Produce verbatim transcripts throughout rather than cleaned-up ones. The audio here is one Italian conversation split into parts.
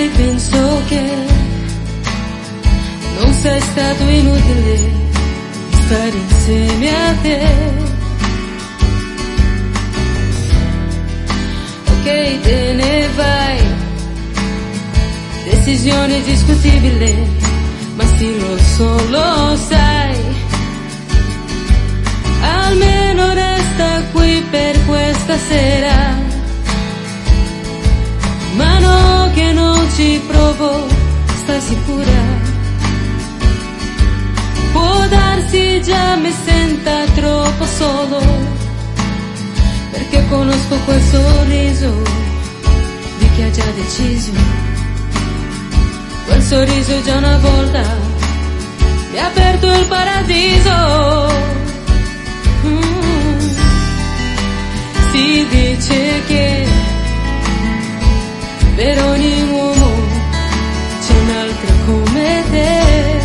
penso che non sia stato inutile stare insieme a te. Ok, te ne vai, decisione discutibile, ma sì, lo so, lo sai. Almeno resta qui per questa sera, ma no che non ci provo, stai sicura? Può darsi già mi senta troppo solo, perché conosco quel sorriso di chi ha già deciso. Quel sorriso già una volta mi ha aperto il paradiso. Mm. Si dice che per ogni uomo c'è un altro come te,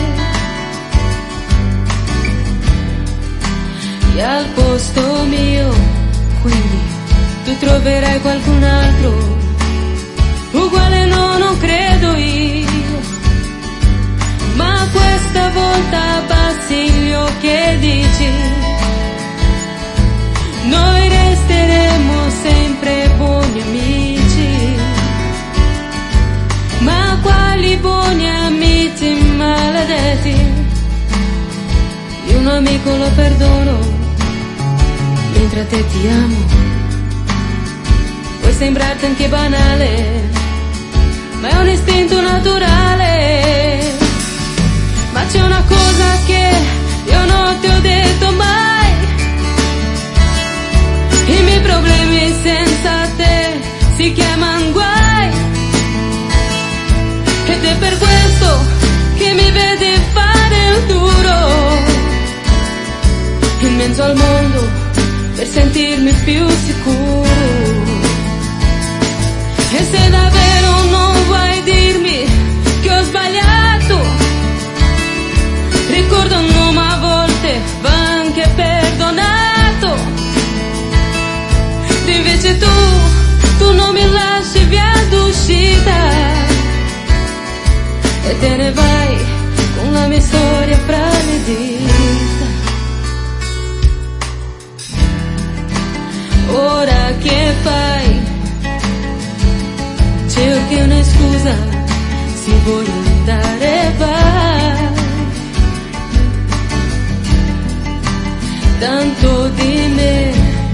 e al posto mio quindi tu troverai qualcun altro uguale, no, non credo io. Ma questa volta abbassi gli occhi e dici: noi resteremo sempre buoni amici. Ma quali buoni amici maledetti? Io un amico lo perdono, mentre a te ti amo. Può sembrarti anche banale, ma è un istinto naturale. Ma c'è una cosa che io non ti ho detto mai: i miei problemi senza te si chiamano guai. Ed è per questo che mi vedi fare il duro in mezzo al mondo, per sentirmi più sicuro. E se davvero non vuoi dirmi che ho sbagliato, ricordo un nome, a volte va anche perdonato. E invece tu, tu non mi lasci via d'uscita e te ne vai con la mia storia fra le dita. Ora che fai? Cerchi una scusa, se vuoi andare vai. Tanto di me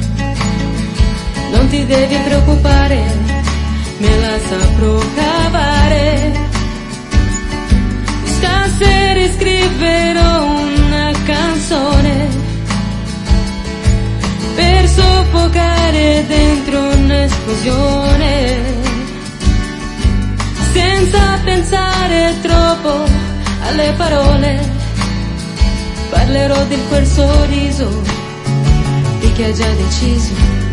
non ti devi preoccupare, me la saprò cavare. Stasera scriverò una canzone per soffocare dentro un'esplosione, senza pensare troppo alle parole. Parlerò di quel sorriso di chi ha già deciso.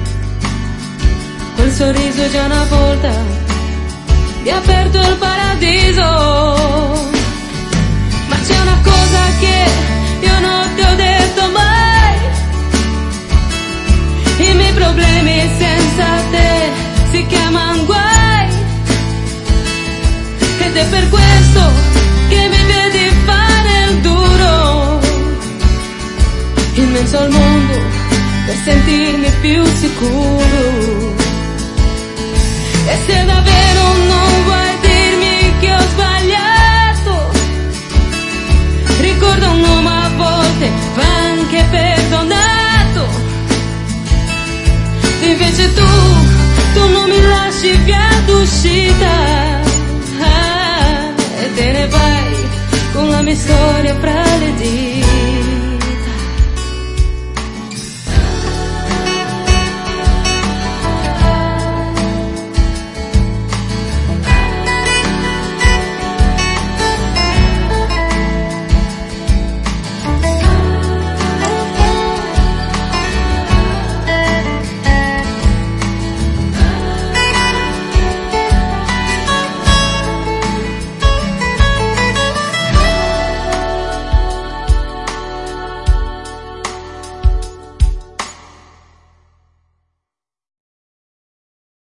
Quel sorriso già una volta mi ha aperto il paradiso. Ma c'è una cosa che io non ti ho detto mai: i miei problemi senza te si chiamano guai. Ed è per questo che mi vedi fare il duro in mezzo al mondo, per sentirmi più sicuro. E se davvero